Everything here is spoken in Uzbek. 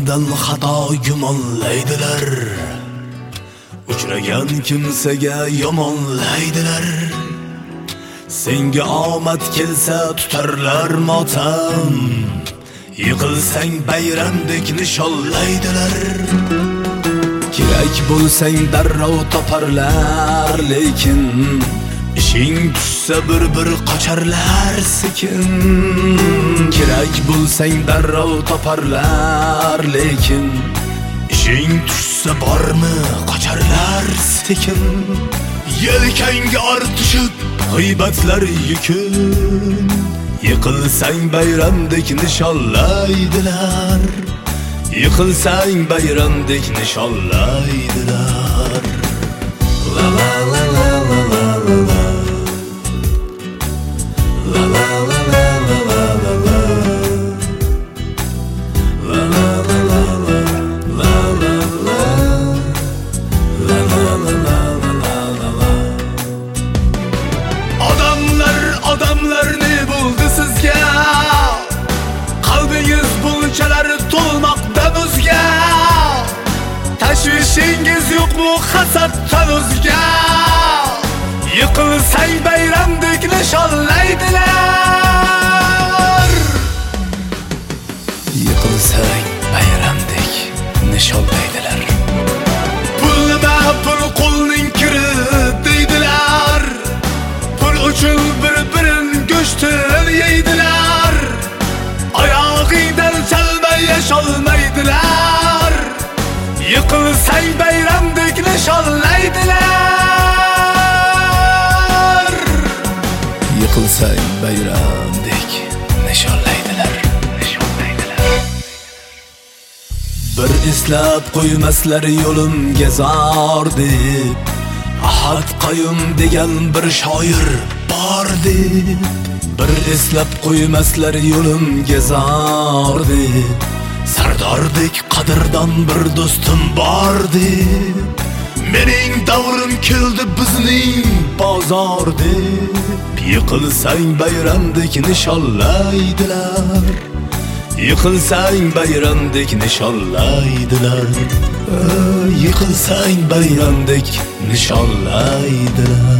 sendan xato gumonlaydilar. Uchragan kimsaga yomonlaydilar. Senga omad kelsa tutarlar motam, yiqilsang bayramdek nishonlaydilar. Kerak bo'lsang darrov toparlar, lekin ishing tushsa bir qocharlar sekin. Kerak bo'lsang darrov toparlar, lekin ishing tushsa bormi qocharlar sekin. Yelkangga ortishib g'iybatlar yukin, yiqilsang bayramdek nishonlaydilar. Yiqilsang bayramdek nishonlaydilar. La la la la la la la. La la la la la la la. La la la la la la la la. La la la la la la la. Odamlar ne bo'ldi sizga? Qalbingiz bunchalar to'lmoqda bizga. Tashvishingiz yo'qmi hasaddan o'zga? Yiqilsang bayramdek nishonlaydilar. Yiqilsang bayramdek nishonlaydilar. Pulda pul qo'lning kiri deydilar. Pul uchun bir-birin go'shtin yeydilar. Oyog'idan chalmay yasholmaydilar. Yiqilsang bayramdek nishonlaydilar. Yiqilsang bayramdek nishonlaydilar. Bir eslab qo'ymaslar yo'limga zor deb, Ahad Qayum degan bir shoir bor deb. Bir eslab qo'ymaslar yo'limga zor deb, Sardordek qadrdon bir do'stim bor deb. Mening davrim keldi bizning bozor deb. Yiqilsang bayramdek nishonlaydilar. Yiqilsang bayramdek nishonlaydilar. Yiqilsang bayramdek nishonlaydilar.